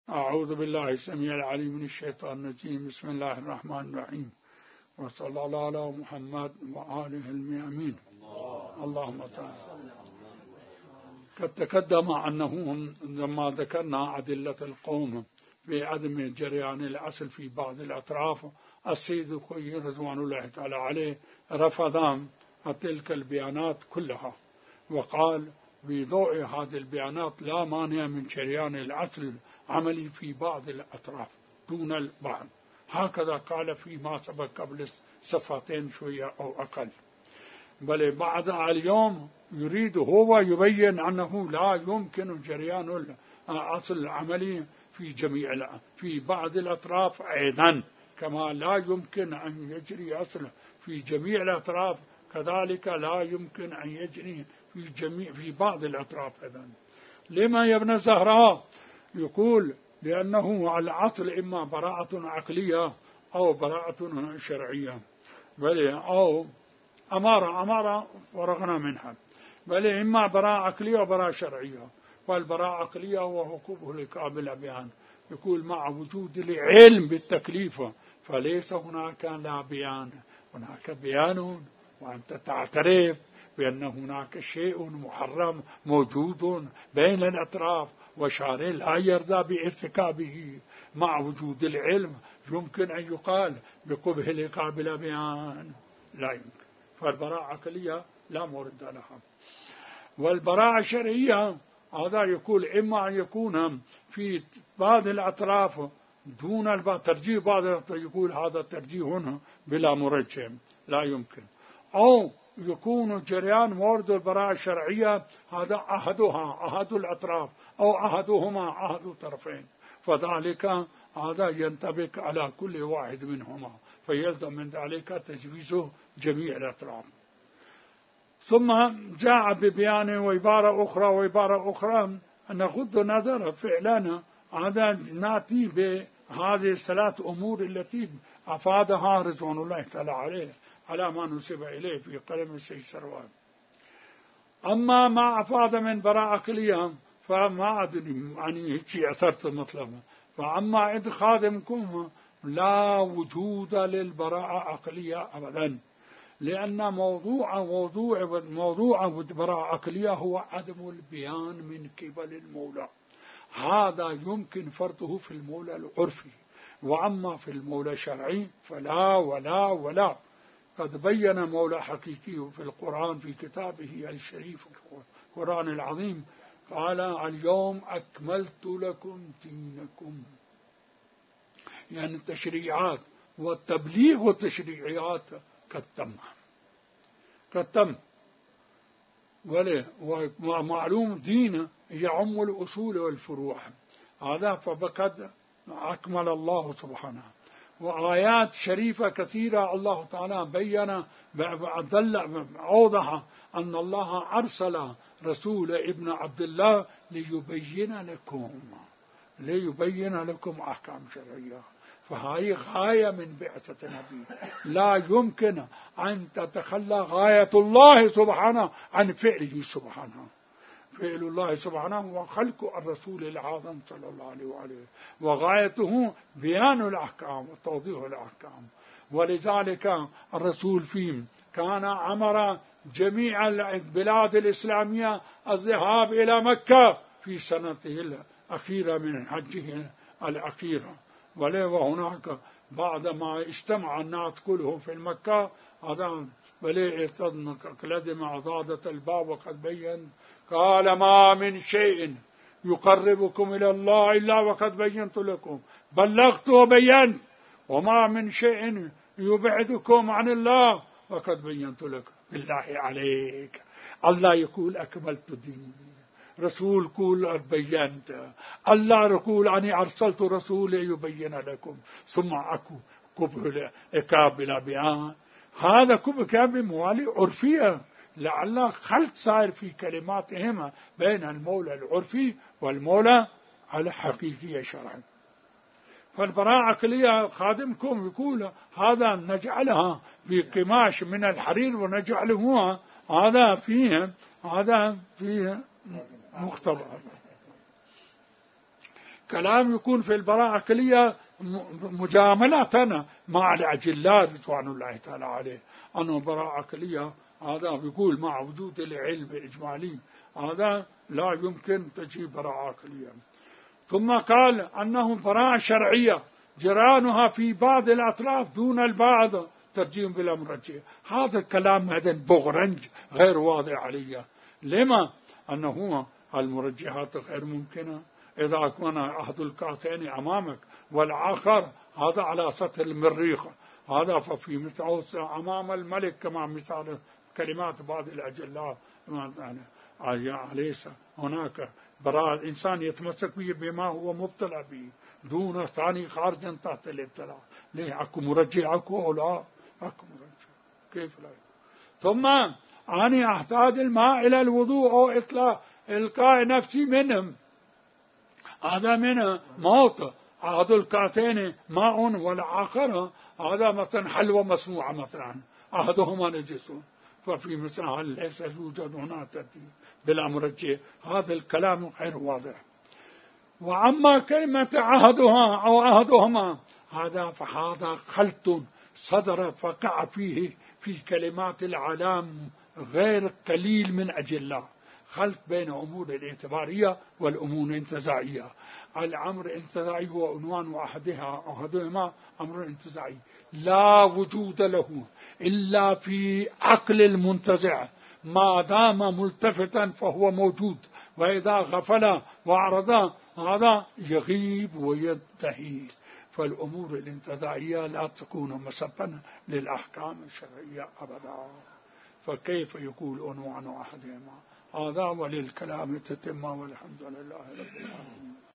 أعوذ بالله السميع العليم من الشيطان الرجيم. بسم الله الرحمن الرحيم، وصلى الله على محمد وآله الميامين. اللهم تعالى. قد تقدم أنه لما ذكرنا أدلة القوم في عدم جريان الأصل في بعض الأطراف، السيد الخوئي رضوان الله تعالى عليه رفض تلك البيانات كلها، وقال بضوء هذه البيانات لا مانع من جريان الأصل العملي في بعض الأطراف دون البعض. هكذا قال فيما سبق قبل صفحتين شوية أو أقل. بل بعد اليوم يريد هو يبين أنه لا يمكن جريان الأصل العملي في بعض الأطراف أيضا، كما لا يمكن أن يجري أصل في جميع الأطراف، كذلك لا يمكن أن يجري في بعض الأطراف أيضا. لما يا ابن الزهراء؟ يقول لأنه الأصل إما براءة عقلية أو براءة شرعية، بل أو أمارة فرغنا منها، بل إما براءة عقلية وبراءة شرعية. والبراءة عقلية هو حقوقه القابلة بيان، يقول مع وجود العلم بالتكليف فليس هناك لا بيان، هناك بيان وأنت تعترف بأن هناك شيء محرم موجود بين الأطراف وشارع لا يرضى بارتكابه. مع وجود العلم يمكن أن يقال بقبه القابلة بيان، لا يمكن. فالبراءة عقلية لا مورد لها. والبراءة الشرعية هذا يقول إما أن يكون في بعض الأطراف دون البعض، ترجيح بعض الأطراف، يقول هذا ترجيح هنا بلا مرجح لا يمكن، أو يكون جريان مورد البراءة الشرعية هذا أحد الأطراف أو أحدهما أحد الطرفين، فذلك هذا ينطبق على كل واحد منهما، فيلزم من ذلك تجويز جميع الأطراف. ثم جاء ببيان وعبارة أخرى نغض نظر فعلا هذا نأتي بهذه الثلاث أمور التي أفادها رضوان الله تعالى عليه على ما نسب إليه في قلم السيد سروان. أما ما أفاد من براءة عقلية فما أدري يعني هيك أثرت مطلبا. فأما عند خادمكم لا وجود للبراءة عقلية أبدا، لأن موضوع البراءة عقلية هو عدم البيان من قبل المولى. هذا يمكن فرضه في المولى العرفي، وأما في المولى الشرعي فلا ولا. قد بين مولى حقيقي في القرآن في كتابه الشريف القرآن العظيم، قال اليوم أكملت لكم دينكم، يعني التشريعات والتبليغ والتشريعات قد تم. ومعلوم دين يعم الأصول والفروع، هذا فقد أكمل الله سبحانه. وآيات شريفة كثيرة الله تعالى بين أوضح أن الله أرسل رسول ابن عبد الله ليبين لكم أحكام شرعية. فهي غاية من بعثة النبي، لا يمكن أن تتخلى غاية الله سبحانه عن فعله سبحانه. فعل الله سبحانه هو خلق الرسول العظيم صلى الله عليه وآله، وغايته بيان الأحكام وتوضيح الأحكام. ولذلك الرسول فيه كان أمر جميع البلاد الإسلامية الذهاب إلى مكة في سنته الأخيرة من حجه الأخيرة. وهناك بعدما اجتمع الناس كلهم في المكة هذا لدم عضادة الباب وقد بين قال ما من شيء يقربكم إلى الله إلا وقد بينت لكم، بلغت وبينت، وما من شيء يبعدكم عن الله وقد بينت لكم. بالله عليك، الله يقول أكملت دين، رسول يقول بينت، الله يقول أني أرسلت رسولي يبين لكم، ثم أكو كبه إكابل بيان. هذا كبه كان موالي عرفية، لعل خلط صار في كلماتهم بين المولى العرفي والمولى الحقيقي الشرعي. فالبراءة عقلية خادمكم يقول هذا نجعلها بقماش من الحرير ونجعله هذا فيه مختبر. كلام يكون في البراءة كلية مجاملة مع الأجلاء رضوان الله تعالى عليه، أنه البراءة كلية هذا بيقول مع وجود العلم الإجمالي هذا لا يمكن تجي براءة كلية. ثم قال أنه براءة شرعية جرانها في بعض الأطراف دون البعض ترجيم بلا مرجئ. هذا الكلام هذا بغرنج غير واضح عليه. لما؟ أنه المرجحات غير ممكنة. إذا كان أحد الكعتين أمامك والآخر هذا على سطح المريخ، هذا ففي مثل أمام الملك كما مثال كلمات بعض الأجلاء ليس هناك براءة إنسان يتمسك به بما هو مبتلى به دون ثاني خارجا تحت الابتلاء. ليه؟ أكو مرجع أكو أو لا؟ أكو مرجع، كيف لا؟ ثم أنا أحتاج الماء إلى الوضوء أو إلقاء نفسي منهم، هذا من موت. أحد الكعتين ماء والآخر هذا مثلا حلوى مسموعة مثلا، أحدهما نجس، ففي مثل هذا ليس يوجد هنا ترتيب بلا مرجع. هذا الكلام غير واضح. وأما كلمة عهدها أو عهدهما فهذا خلط صدر فقع فيه في كلمات العلام غير قليل من أجل خلط بين أمور الاعتبارية والأمور الانتزاعية. الأمر الانتزاعي هو عنوان أحدهما أمر انتزاعي لا وجود له إلا في عقل المنتزع، ما دام ملتفتا فهو موجود، وإذا غفل وأعرض هذا يغيب وينتهي. فالأمور الانتزاعية لا تكون مسببا للأحكام الشرعية أبدا. فكيف يقول عنوان أحدهما؟ هذا وللكلام تتم، والحمد لله رب العالمين.